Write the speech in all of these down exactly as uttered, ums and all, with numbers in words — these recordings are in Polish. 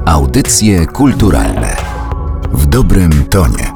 Audycje kulturalne w dobrym tonie.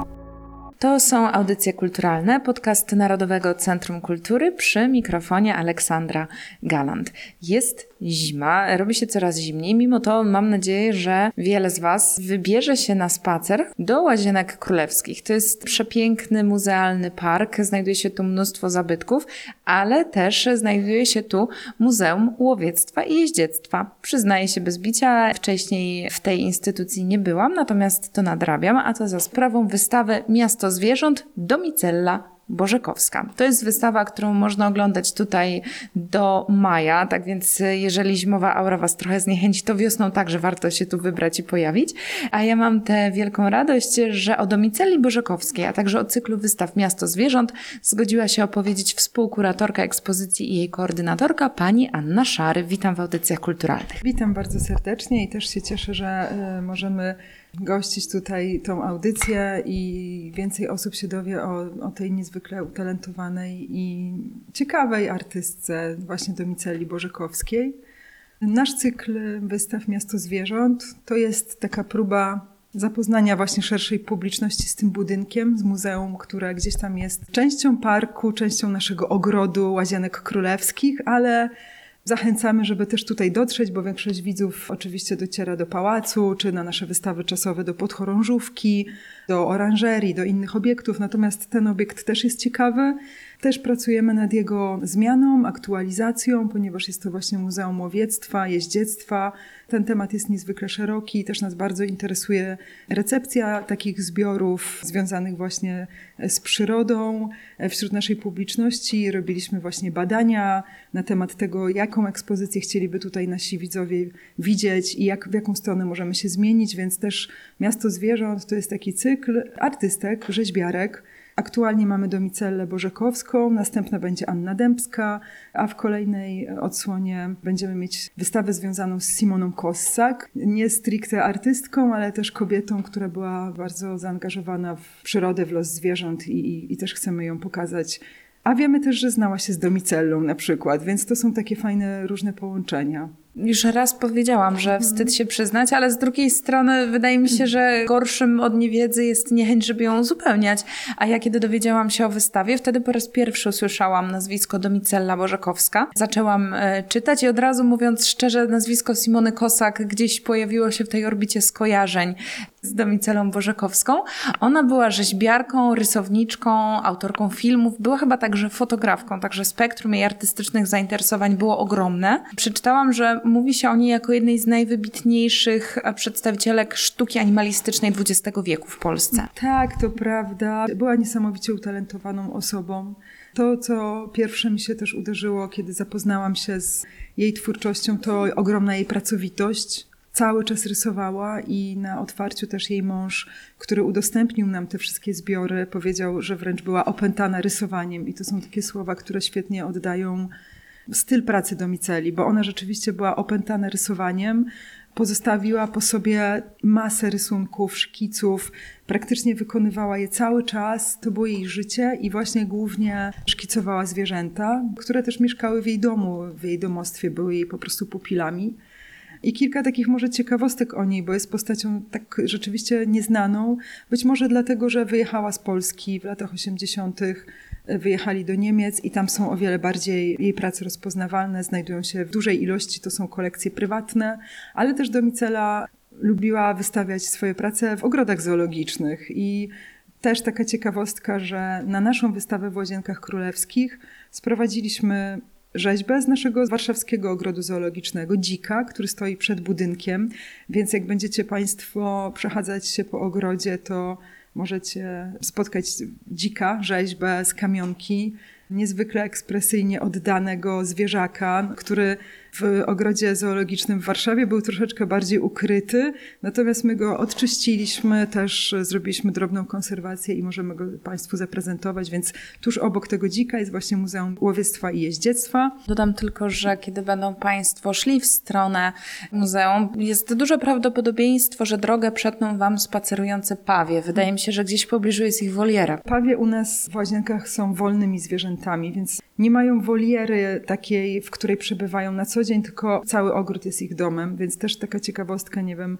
To są Audycje Kulturalne, podcast Narodowego Centrum Kultury, przy mikrofonie Aleksandra Galant. Jest zima, robi się coraz zimniej, mimo to mam nadzieję, że wiele z Was wybierze się na spacer do Łazienek Królewskich. To jest przepiękny, muzealny park, znajduje się tu mnóstwo zabytków, ale też znajduje się tu Muzeum Łowiectwa i Jeździectwa. Przyznaję się bez bicia, wcześniej w tej instytucji nie byłam, natomiast to nadrabiam, a to za sprawą wystawy Miasto Zwierząt Domicella Bożekowska. To jest wystawa, którą można oglądać tutaj do maja, tak więc jeżeli zimowa aura Was trochę zniechęci, to wiosną także warto się tu wybrać i pojawić. A ja mam tę wielką radość, że o Domicelli Bożekowskiej, a także o cyklu wystaw Miasto Zwierząt zgodziła się opowiedzieć współkuratorka ekspozycji i jej koordynatorka, pani Anna Szary. Witam w Audycjach Kulturalnych. Witam bardzo serdecznie i też się cieszę, że y, możemy gościć tutaj tą audycję i więcej osób się dowie o, o tej niezwykle utalentowanej i ciekawej artystce właśnie Domicelli Bożekowskiej. Nasz cykl wystaw Miasto Zwierząt to jest taka próba zapoznania właśnie szerszej publiczności z tym budynkiem, z muzeum, które gdzieś tam jest częścią parku, częścią naszego ogrodu Łazienek Królewskich, ale zachęcamy, żeby też tutaj dotrzeć, bo większość widzów oczywiście dociera do pałacu, czy na nasze wystawy czasowe do podchorążówki, do oranżerii, do innych obiektów. Natomiast ten obiekt też jest ciekawy. Też pracujemy nad jego zmianą, aktualizacją, ponieważ jest to właśnie Muzeum Łowiectwa, Jeździectwa. Ten temat jest niezwykle szeroki i też nas bardzo interesuje recepcja takich zbiorów związanych właśnie z przyrodą wśród naszej publiczności. Robiliśmy właśnie badania na temat tego, jaką ekspozycję chcieliby tutaj nasi widzowie widzieć i jak, w jaką stronę możemy się zmienić, więc też Miasto Zwierząt to jest taki cykl artystek, rzeźbiarek. Aktualnie mamy Domicellę Bożekowską, następna będzie Anna Dębska, a w kolejnej odsłonie będziemy mieć wystawę związaną z Simoną Kossak. Nie stricte artystką, ale też kobietą, która była bardzo zaangażowana w przyrodę, w los zwierząt i, i, i też chcemy ją pokazać. A wiemy też, że znała się z Domicellą na przykład, więc to są takie fajne różne połączenia. Już raz powiedziałam, że wstyd się przyznać, ale z drugiej strony wydaje mi się, że gorszym od niewiedzy jest niechęć, żeby ją uzupełniać. A ja kiedy dowiedziałam się o wystawie, wtedy po raz pierwszy usłyszałam nazwisko Domicella Bożekowska. Zaczęłam e, czytać i od razu, mówiąc szczerze, nazwisko Simony Kossak gdzieś pojawiło się w tej orbicie skojarzeń z Domicellą Bożekowską. Ona była rzeźbiarką, rysowniczką, autorką filmów, była chyba także fotografką, także spektrum jej artystycznych zainteresowań było ogromne. Przeczytałam, że mówi się o niej jako jednej z najwybitniejszych przedstawicielek sztuki animalistycznej dwudziestego wieku w Polsce. Tak, to prawda. Była niesamowicie utalentowaną osobą. To, co pierwsze mi się też uderzyło, kiedy zapoznałam się z jej twórczością, to ogromna jej pracowitość. Cały czas rysowała i na otwarciu też jej mąż, który udostępnił nam te wszystkie zbiory, powiedział, że wręcz była opętana rysowaniem. I to są takie słowa, które świetnie oddają styl pracy Domicelli, bo ona rzeczywiście była opętana rysowaniem, pozostawiła po sobie masę rysunków, szkiców, praktycznie wykonywała je cały czas, to było jej życie i właśnie głównie szkicowała zwierzęta, które też mieszkały w jej domu, w jej domostwie, były jej po prostu pupilami. I kilka takich może ciekawostek o niej, bo jest postacią tak rzeczywiście nieznaną, być może dlatego, że wyjechała z Polski w latach osiemdziesiątych, wyjechali do Niemiec i tam są o wiele bardziej jej prace rozpoznawalne, znajdują się w dużej ilości, to są kolekcje prywatne, ale też Domicella lubiła wystawiać swoje prace w ogrodach zoologicznych i też taka ciekawostka, że na naszą wystawę w Łazienkach Królewskich sprowadziliśmy rzeźbę z naszego warszawskiego ogrodu zoologicznego, dzika, który stoi przed budynkiem, więc jak będziecie Państwo przechadzać się po ogrodzie, to możecie spotkać dzika, rzeźbę z kamionki, niezwykle ekspresyjnie oddanego zwierzaka, który w ogrodzie zoologicznym w Warszawie był troszeczkę bardziej ukryty, natomiast my go odczyściliśmy, też zrobiliśmy drobną konserwację i możemy go Państwu zaprezentować, więc tuż obok tego dzika jest właśnie Muzeum Łowiectwa i Jeździectwa. Dodam tylko, że kiedy będą Państwo szli w stronę muzeum, jest duże prawdopodobieństwo, że drogę przetną Wam spacerujące pawie. Wydaje mi się, że gdzieś w pobliżu jest ich woliera. Pawie u nas w Łazienkach są wolnymi zwierzętami, więc nie mają woliery takiej, w której przebywają na co dzień, tylko cały ogród jest ich domem, więc też taka ciekawostka, nie wiem,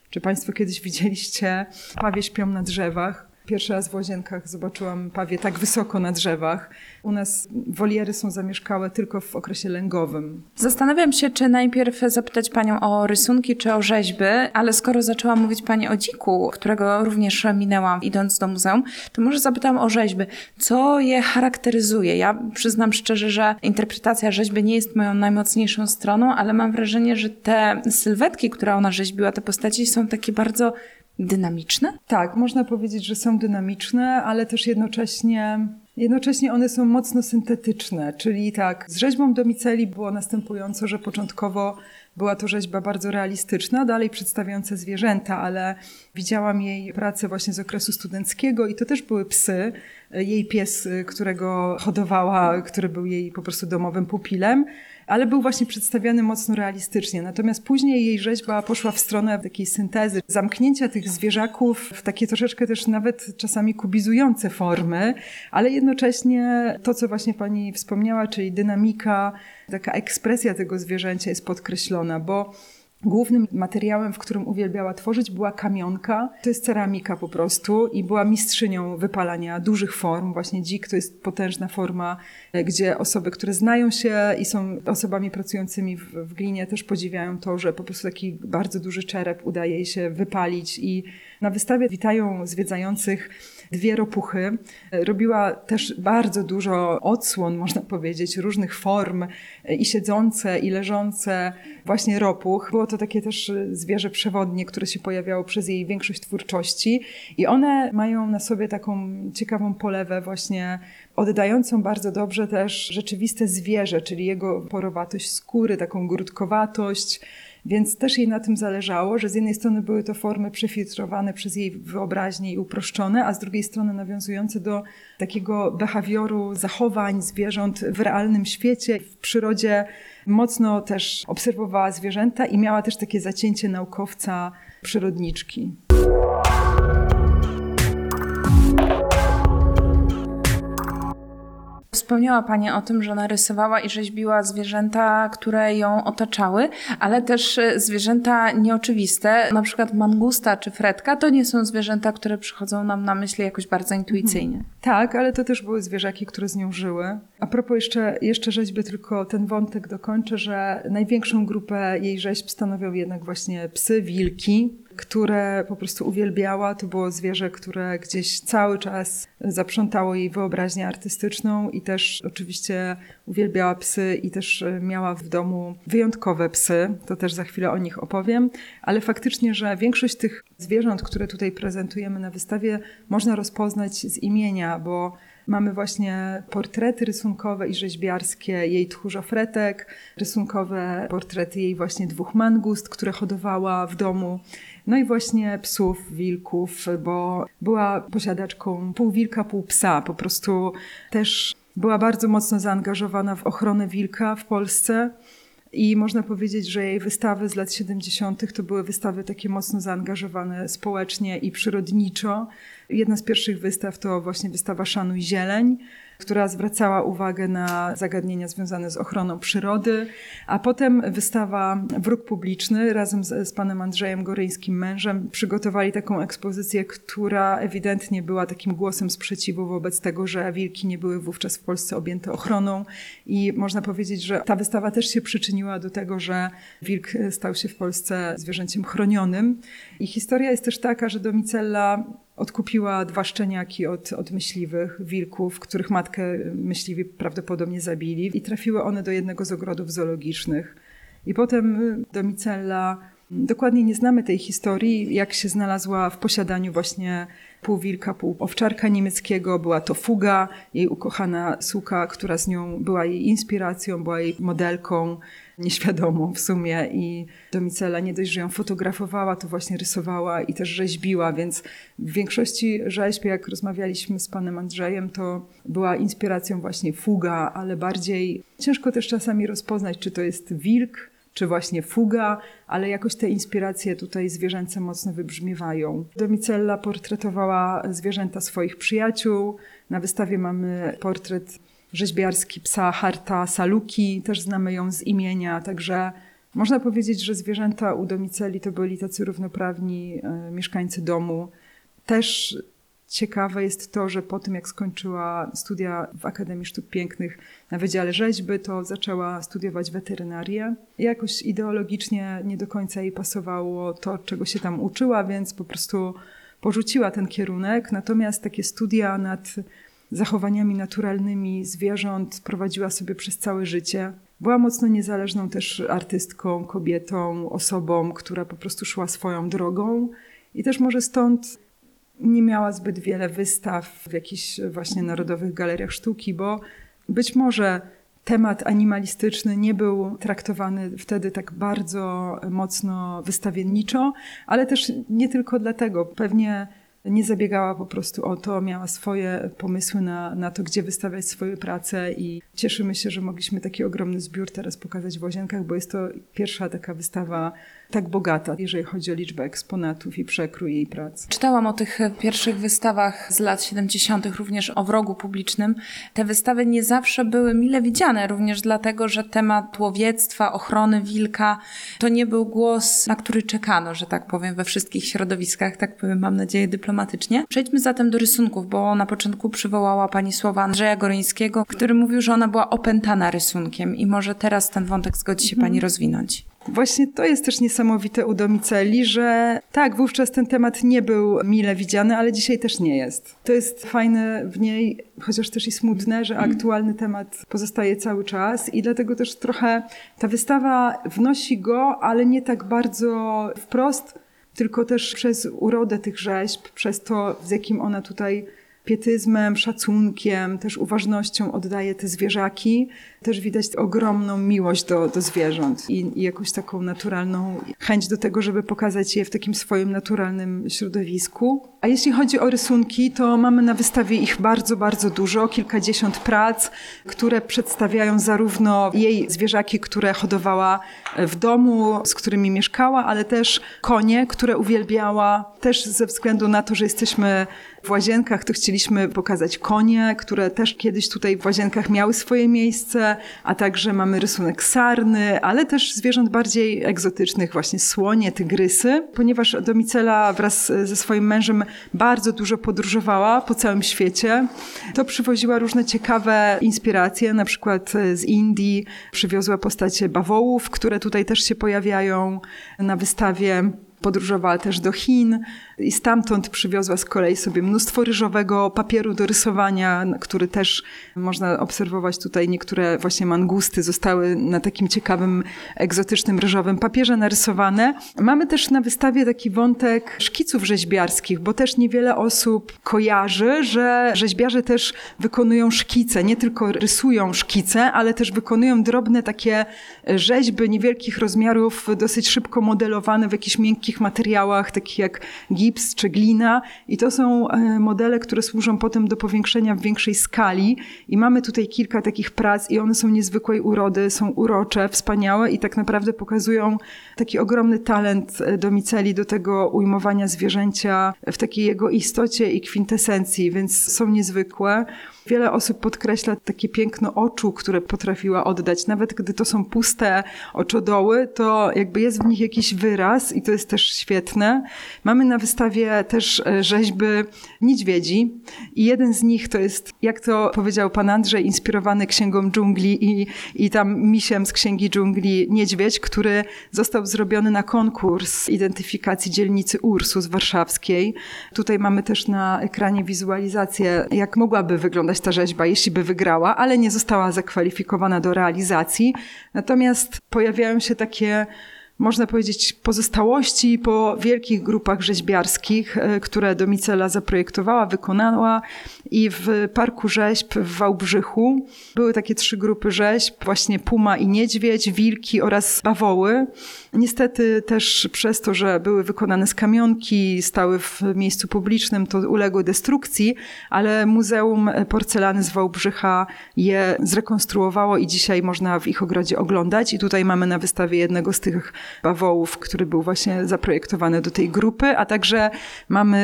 Czy Państwo kiedyś widzieliście pawie śpią na drzewach? Pierwszy raz w Łazienkach zobaczyłam pawie tak wysoko na drzewach. U nas woliery są zamieszkałe tylko w okresie lęgowym. Zastanawiam się, czy najpierw zapytać Panią o rysunki czy o rzeźby, ale skoro zaczęła mówić Pani o dziku, którego również minęłam idąc do muzeum, to może zapytam o rzeźby. Co je charakteryzuje? Ja przyznam szczerze, że interpretacja rzeźby nie jest moją najmocniejszą stroną, ale mam wrażenie, że te sylwetki, które ona rzeźbiła, te postaci są takie bardzo dynamiczne? Tak, można powiedzieć, że są dynamiczne, ale też jednocześnie, jednocześnie one są mocno syntetyczne. Czyli tak, z rzeźbą Domiceli było następująco, że początkowo była to rzeźba bardzo realistyczna, dalej przedstawiająca zwierzęta, ale widziałam jej pracę właśnie z okresu studenckiego i to też były psy. Jej pies, którego hodowała, który był jej po prostu domowym pupilem, ale był właśnie przedstawiany mocno realistycznie. Natomiast później jej rzeźba poszła w stronę takiej syntezy, zamknięcia tych zwierzaków w takie troszeczkę też nawet czasami kubizujące formy, ale jednocześnie to, co właśnie Pani wspomniała, czyli dynamika, taka ekspresja tego zwierzęcia jest podkreślona, bo głównym materiałem, w którym uwielbiała tworzyć, była kamionka. To jest ceramika po prostu i była mistrzynią wypalania dużych form. Właśnie dzik to jest potężna forma, gdzie osoby, które znają się i są osobami pracującymi w, w glinie, też podziwiają to, że po prostu taki bardzo duży czerep udaje jej się wypalić. I na wystawie witają zwiedzających dwie ropuchy. Robiła też bardzo dużo odsłon, można powiedzieć, różnych form i siedzące, i leżące właśnie ropuch. Było to takie też zwierzę przewodnie, które się pojawiało przez jej większość twórczości i one mają na sobie taką ciekawą polewę właśnie oddającą bardzo dobrze też rzeczywiste zwierzę, czyli jego porowatość skóry, taką grudkowatość. Więc też jej na tym zależało, że z jednej strony były to formy przefiltrowane przez jej wyobraźnię i uproszczone, a z drugiej strony nawiązujące do takiego behawioru zachowań zwierząt w realnym świecie. W przyrodzie mocno też obserwowała zwierzęta i miała też takie zacięcie naukowca, przyrodniczki. Wspomniała Pani o tym, że narysowała i rzeźbiła zwierzęta, które ją otaczały, ale też zwierzęta nieoczywiste, na przykład mangusta czy fredka, to nie są zwierzęta, które przychodzą nam na myśli jakoś bardzo intuicyjnie. Mhm. Tak, ale to też były zwierzaki, które z nią żyły. A propos jeszcze, jeszcze rzeźby, tylko ten wątek dokończę, że największą grupę jej rzeźb stanowią jednak właśnie psy, wilki, które po prostu uwielbiała. To było zwierzę, które gdzieś cały czas zaprzątało jej wyobraźnię artystyczną i też oczywiście uwielbiała psy i też miała w domu wyjątkowe psy. To też za chwilę o nich opowiem. Ale faktycznie, że większość tych zwierząt, które tutaj prezentujemy na wystawie, można rozpoznać z imienia, bo mamy właśnie portrety rysunkowe i rzeźbiarskie jej tchórzofretek, rysunkowe portrety jej właśnie dwóch mangust, które hodowała w domu. No i właśnie psów, wilków, bo była posiadaczką pół wilka, pół psa. Po prostu też była bardzo mocno zaangażowana w ochronę wilka w Polsce. I można powiedzieć, że jej wystawy z lat siedemdziesiątych to były wystawy takie mocno zaangażowane społecznie i przyrodniczo. Jedna z pierwszych wystaw to właśnie wystawa Szanuj Zieleń, która zwracała uwagę na zagadnienia związane z ochroną przyrody, a potem wystawa Wróg Publiczny razem z, z panem Andrzejem Goryńskim, mężem, przygotowali taką ekspozycję, która ewidentnie była takim głosem sprzeciwu wobec tego, że wilki nie były wówczas w Polsce objęte ochroną i można powiedzieć, że ta wystawa też się przyczyniła do tego, że wilk stał się w Polsce zwierzęciem chronionym. I historia jest też taka, że Domicella odkupiła dwa szczeniaki od, od myśliwych, wilków, których matkę myśliwi prawdopodobnie zabili i trafiły one do jednego z ogrodów zoologicznych. I potem Domicella, dokładnie nie znamy tej historii, jak się znalazła w posiadaniu właśnie pół wilka, pół owczarka niemieckiego. Była to Fuga, jej ukochana suka, która z nią była jej inspiracją, była jej modelką, nieświadomą w sumie i Domicella nie dość, że ją fotografowała, to właśnie rysowała i też rzeźbiła, więc w większości rzeźb, jak rozmawialiśmy z panem Andrzejem, to była inspiracją właśnie Fuga, ale bardziej ciężko też czasami rozpoznać, czy to jest wilk, czy właśnie Fuga, ale jakoś te inspiracje tutaj zwierzęce mocno wybrzmiewają. Domicella portretowała zwierzęta swoich przyjaciół. Na wystawie mamy portret rzeźbiarski psa Harta Saluki, też znamy ją z imienia, także Można powiedzieć, że zwierzęta u Domiceli to byli tacy równoprawni e, mieszkańcy domu. Też ciekawe jest to, że po tym jak skończyła studia w Akademii Sztuk Pięknych na Wydziale Rzeźby, to zaczęła studiować weterynarię. Jakoś ideologicznie nie do końca jej pasowało to, czego się tam uczyła, więc po prostu porzuciła ten kierunek. Natomiast takie studia nad zachowaniami naturalnymi zwierząt prowadziła sobie przez całe życie. Była mocno niezależną też artystką, kobietą, osobą, która po prostu szła swoją drogą i też może stąd nie miała zbyt wiele wystaw w jakichś właśnie narodowych galeriach sztuki, bo być może temat animalistyczny nie był traktowany wtedy tak bardzo mocno wystawienniczo, ale też nie tylko dlatego. Pewnie nie zabiegała po prostu o to, miała swoje pomysły na, na to, gdzie wystawiać swoje prace i cieszymy się, że mogliśmy taki ogromny zbiór teraz pokazać w Łazienkach, bo jest to pierwsza taka wystawa tak bogata, jeżeli chodzi o liczbę eksponatów i przekrój jej prac. Czytałam o tych pierwszych wystawach z lat siedemdziesiątych, również o wrogu publicznym. Te wystawy nie zawsze były mile widziane, również dlatego, że temat łowiectwa, ochrony wilka, to nie był głos, na który czekano, że tak powiem, we wszystkich środowiskach, tak powiem, mam nadzieję, dyplomatycznie. Przejdźmy zatem do rysunków, bo na początku przywołała pani słowa Andrzeja Goryńskiego, który mówił, że ona była opętana rysunkiem i może teraz ten wątek zgodzi się pani hmm. rozwinąć. Właśnie to jest też niesamowite u Domiceli, że tak, wówczas ten temat nie był mile widziany, ale dzisiaj też nie jest. To jest fajne w niej, chociaż też i smutne, że aktualny temat pozostaje cały czas i dlatego też trochę ta wystawa wnosi go, ale nie tak bardzo wprost, tylko też przez urodę tych rzeźb, przez to, z jakim ona tutaj pietyzmem, szacunkiem, też uważnością oddaje te zwierzaki. Też widać ogromną miłość do, do zwierząt i, i jakąś taką naturalną chęć do tego, żeby pokazać je w takim swoim naturalnym środowisku. A jeśli chodzi o rysunki, to mamy na wystawie ich bardzo, bardzo dużo, kilkadziesiąt prac, które przedstawiają zarówno jej zwierzaki, które hodowała w domu, z którymi mieszkała, ale też konie, które uwielbiała. Też ze względu na to, że jesteśmy w Łazienkach, to chcieliśmy pokazać konie, które też kiedyś tutaj w Łazienkach miały swoje miejsce, a także mamy rysunek sarny, ale też zwierząt bardziej egzotycznych, właśnie słonie, tygrysy. Ponieważ Domicela wraz ze swoim mężem bardzo dużo podróżowała po całym świecie, to przywoziła różne ciekawe inspiracje, na przykład z Indii przywiozła postacie bawołów, które tutaj też się pojawiają na wystawie. Podróżowała też do Chin i stamtąd przywiozła z kolei sobie mnóstwo ryżowego papieru do rysowania, który też można obserwować tutaj. Niektóre właśnie mangusty zostały na takim ciekawym, egzotycznym ryżowym papierze narysowane. Mamy też na wystawie taki wątek szkiców rzeźbiarskich, bo też niewiele osób kojarzy, że rzeźbiarze też wykonują szkice, nie tylko rysują szkice, ale też wykonują drobne takie rzeźby niewielkich rozmiarów, dosyć szybko modelowane w jakichś miękkich materiałach, takich jak gips czy glina. I to są modele, które służą potem do powiększenia w większej skali. I mamy tutaj kilka takich prac i one są niezwykłej urody, są urocze, wspaniałe i tak naprawdę pokazują taki ogromny talent Domiceli do tego ujmowania zwierzęcia w takiej jego istocie i kwintesencji, więc są niezwykłe. Wiele osób podkreśla takie piękno oczu, które potrafiła oddać. Nawet gdy to są puste oczodoły, to jakby jest w nich jakiś wyraz i to jest też świetne. Mamy na wystawie też rzeźby niedźwiedzi i jeden z nich to jest, jak to powiedział pan Andrzej, inspirowany Księgą Dżungli i, i tam misiem z Księgi Dżungli niedźwiedź, który został zrobiony na konkurs identyfikacji dzielnicy Ursus warszawskiej. Tutaj mamy też na ekranie wizualizację, jak mogłaby wyglądać ta rzeźba, jeśli by wygrała, ale nie została zakwalifikowana do realizacji. Natomiast pojawiają się takie, można powiedzieć, pozostałości po wielkich grupach rzeźbiarskich, które Domicela zaprojektowała, wykonała i w Parku Rzeźb w Wałbrzychu były takie trzy grupy rzeźb, właśnie puma i niedźwiedź, wilki oraz bawoły. Niestety też przez to, że były wykonane z kamionki, stały w miejscu publicznym, to uległy destrukcji, ale Muzeum Porcelany z Wałbrzycha je zrekonstruowało i dzisiaj można w ich ogrodzie oglądać. I tutaj mamy na wystawie jednego z tych bawołów, który był właśnie zaprojektowany do tej grupy, a także mamy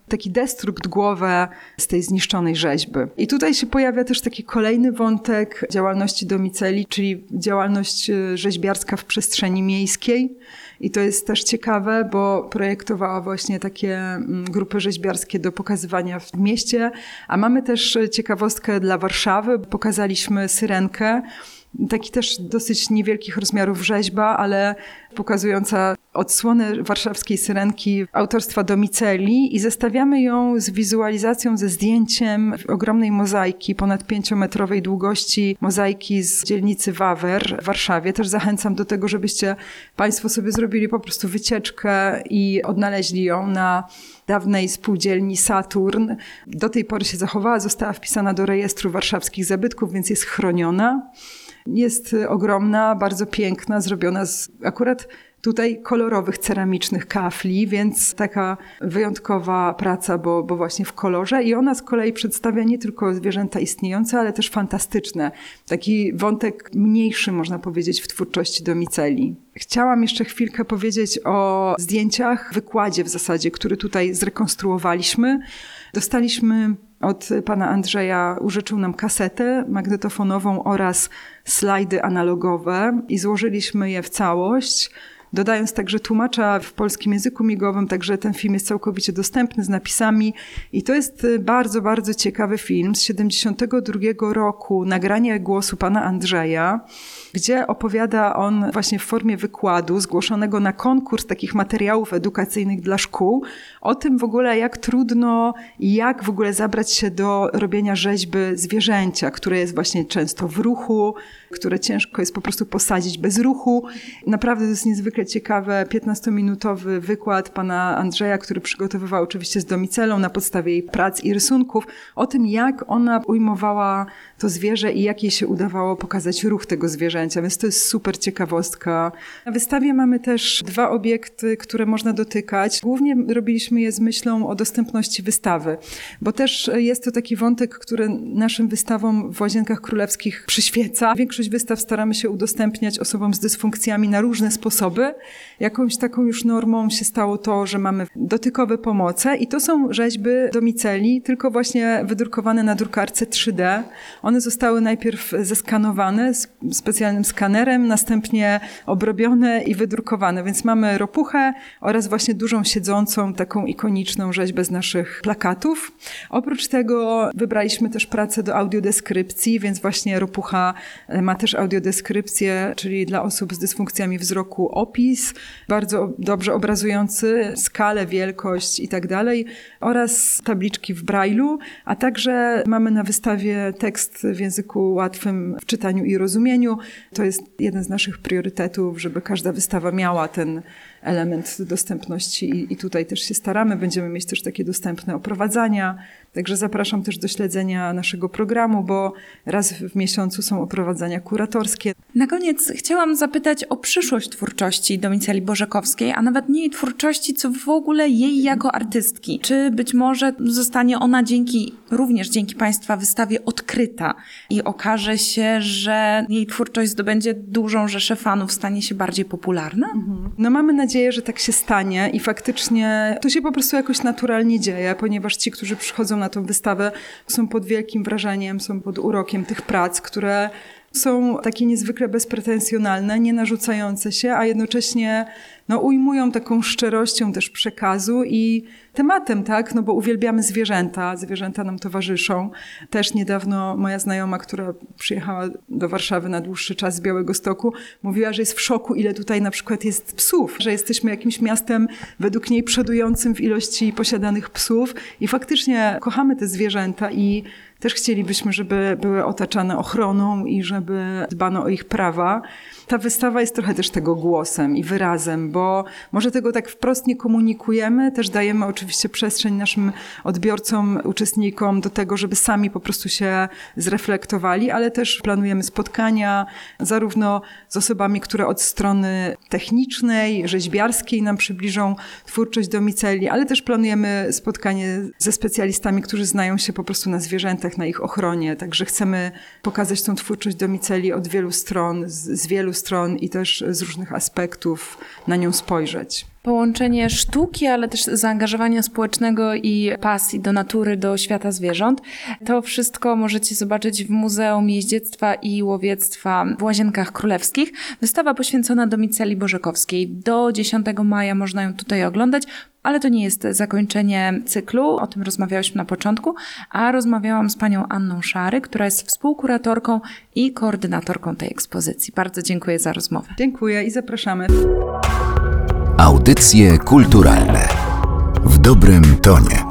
taki destrukt głowę z tej zniszczonej rzeźby. I tutaj się pojawia też taki kolejny wątek działalności Domiceli, czyli działalność rzeźbiarska w przestrzeni miejskiej. I to jest też ciekawe, bo projektowała właśnie takie grupy rzeźbiarskie do pokazywania w mieście. A mamy też ciekawostkę dla Warszawy. Pokazaliśmy Syrenkę, taki też dosyć niewielkich rozmiarów rzeźba, ale pokazująca odsłonę warszawskiej Syrenki autorstwa Domiceli i zestawiamy ją z wizualizacją, ze zdjęciem ogromnej mozaiki, ponad pięciometrowej długości mozaiki z dzielnicy Wawer w Warszawie. Też zachęcam do tego, żebyście Państwo sobie zrobili po prostu wycieczkę i odnaleźli ją na dawnej spółdzielni Saturn. Do tej pory się zachowała, została wpisana do rejestru warszawskich zabytków, więc jest chroniona. Jest ogromna, bardzo piękna, zrobiona z akurat tutaj kolorowych ceramicznych kafli, więc taka wyjątkowa praca, bo, bo właśnie w kolorze. I ona z kolei przedstawia nie tylko zwierzęta istniejące, ale też fantastyczne. Taki wątek mniejszy, można powiedzieć, w twórczości Domiceli. Chciałam jeszcze chwilkę powiedzieć o zdjęciach, wykładzie w zasadzie, który tutaj zrekonstruowaliśmy. Dostaliśmy od pana Andrzeja, użyczył nam kasetę magnetofonową oraz slajdy analogowe i złożyliśmy je w całość, dodając także tłumacza w polskim języku migowym, także ten film jest całkowicie dostępny z napisami i to jest bardzo, bardzo ciekawy film z siedemdziesiątego drugiego roku, nagranie głosu pana Andrzeja, gdzie opowiada on właśnie w formie wykładu zgłoszonego na konkurs takich materiałów edukacyjnych dla szkół o tym w ogóle, jak trudno i jak w ogóle zabrać się do robienia rzeźby zwierzęcia, które jest właśnie często w ruchu, które ciężko jest po prostu posadzić bez ruchu. Naprawdę to jest niezwykle ciekawy, piętnastominutowy wykład pana Andrzeja, który przygotowywał oczywiście z Domicelą na podstawie jej prac i rysunków, o tym, jak ona ujmowała to zwierzę i jak jej się udawało pokazać ruch tego zwierzęcia, więc to jest super ciekawostka. Na wystawie mamy też dwa obiekty, które można dotykać. Głównie robiliśmy je z myślą o dostępności wystawy, bo też jest to taki wątek, który naszym wystawom w Łazienkach Królewskich przyświeca. Większość wystaw staramy się udostępniać osobom z dysfunkcjami na różne sposoby. Jakąś taką już normą się stało to, że mamy dotykowe pomoce i to są rzeźby Domiceli, tylko właśnie wydrukowane na drukarce trzy D. One zostały najpierw zeskanowane z specjalnym skanerem, następnie obrobione i wydrukowane, więc mamy ropuchę oraz właśnie dużą siedzącą, taką ikoniczną rzeźbę z naszych plakatów. Oprócz tego wybraliśmy też pracę do audiodeskrypcji, więc właśnie ropucha ma też audiodeskrypcję, czyli dla osób z dysfunkcjami wzroku opis, bardzo dobrze obrazujący skalę, wielkość i tak dalej, oraz tabliczki w brajlu, a także mamy na wystawie tekst w języku łatwym w czytaniu i rozumieniu. To jest jeden z naszych priorytetów, żeby każda wystawa miała ten element dostępności i, i tutaj też się staramy. Będziemy mieć też takie dostępne oprowadzania. Także zapraszam też do śledzenia naszego programu, bo raz w miesiącu są oprowadzania kuratorskie. Na koniec chciałam zapytać o przyszłość twórczości Domiceli Bożekowskiej, a nawet nie jej twórczości, co w ogóle jej jako artystki. Czy być może zostanie ona dzięki, również dzięki Państwa wystawie odkryta i okaże się, że jej twórczość zdobędzie dużą rzeszę fanów, stanie się bardziej popularna? Mhm. No mamy nadzieję, że tak się stanie i faktycznie to się po prostu jakoś naturalnie dzieje, ponieważ ci, którzy przychodzą na tą wystawę, są pod wielkim wrażeniem, są pod urokiem tych prac, które są takie niezwykle bezpretensjonalne, nie narzucające się, a jednocześnie no, ujmują taką szczerością też przekazu i tematem, tak? No bo uwielbiamy zwierzęta, zwierzęta nam towarzyszą. Też niedawno moja znajoma, która przyjechała do Warszawy na dłuższy czas z Białegostoku, mówiła, że jest w szoku, ile tutaj na przykład jest psów, że jesteśmy jakimś miastem według niej przodującym w ilości posiadanych psów i faktycznie kochamy te zwierzęta i też chcielibyśmy, żeby były otaczane ochroną i żeby dbano o ich prawa. Ta wystawa jest trochę też tego głosem i wyrazem, bo może tego tak wprost nie komunikujemy, też dajemy oczywiście przestrzeń naszym odbiorcom, uczestnikom do tego, żeby sami po prostu się zreflektowali, ale też planujemy spotkania zarówno z osobami, które od strony technicznej, rzeźbiarskiej nam przybliżą twórczość Domiceli, ale też planujemy spotkanie ze specjalistami, którzy znają się po prostu na zwierzętach, na ich ochronie. Także chcemy pokazać tą twórczość Domiceli od wielu stron, z, z wielu stron i też z różnych aspektów na nią spojrzeć. Połączenie sztuki, ale też zaangażowania społecznego i pasji do natury, do świata zwierząt. To wszystko możecie zobaczyć w Muzeum Jeździectwa i Łowiectwa w Łazienkach Królewskich. Wystawa poświęcona Domiceli Bożekowskiej. Do dziesiątego maja można ją tutaj oglądać, ale to nie jest zakończenie cyklu, o tym rozmawiałyśmy na początku, a rozmawiałam z panią Anną Szary, która jest współkuratorką i koordynatorką tej ekspozycji. Bardzo dziękuję za rozmowę. Dziękuję i zapraszamy. Audycje kulturalne w dobrym tonie.